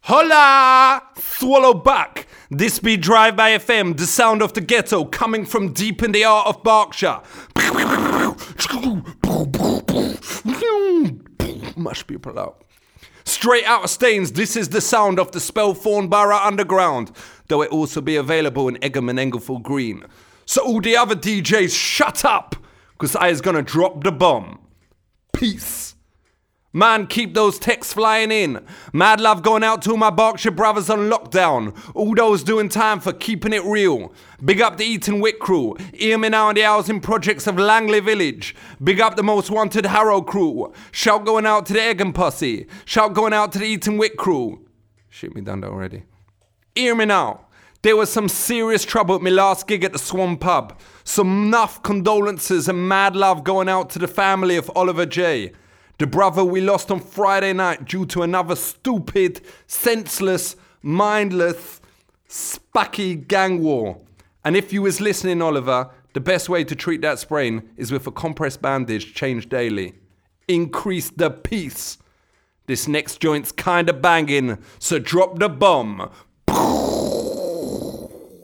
Hola! Swallow back! This be Drive By FM, the sound of the ghetto, coming from deep in the heart of Berkshire. Mush people out. Straight out of Staines, this is the sound of the Spelthorne Borough Underground, though it also be available in Egham and Engelford Green. So all the other DJs, shut up, because I is gonna drop the bomb. Peace. Man, keep those texts flying in. Mad love going out to all my Berkshire brothers on lockdown. All those doing time for keeping it real. Big up the Eton Wick crew. Hear me now in the housing projects of Langley Village. Big up the most wanted Harrow crew. Shout going out to the Egham posse. Shout going out to the Eton Wick crew. Shit, me done that already. Hear me now. There was some serious trouble at my last gig at the Swan Pub. Some enough condolences and mad love going out to the family of Oliver J. The brother we lost on Friday night due to another stupid, senseless, mindless, spacky gang war. And if you was listening, Oliver, the best way to treat that sprain is with a compressed bandage changed daily. Increase the peace. This next joint's kinda banging, so drop the bomb.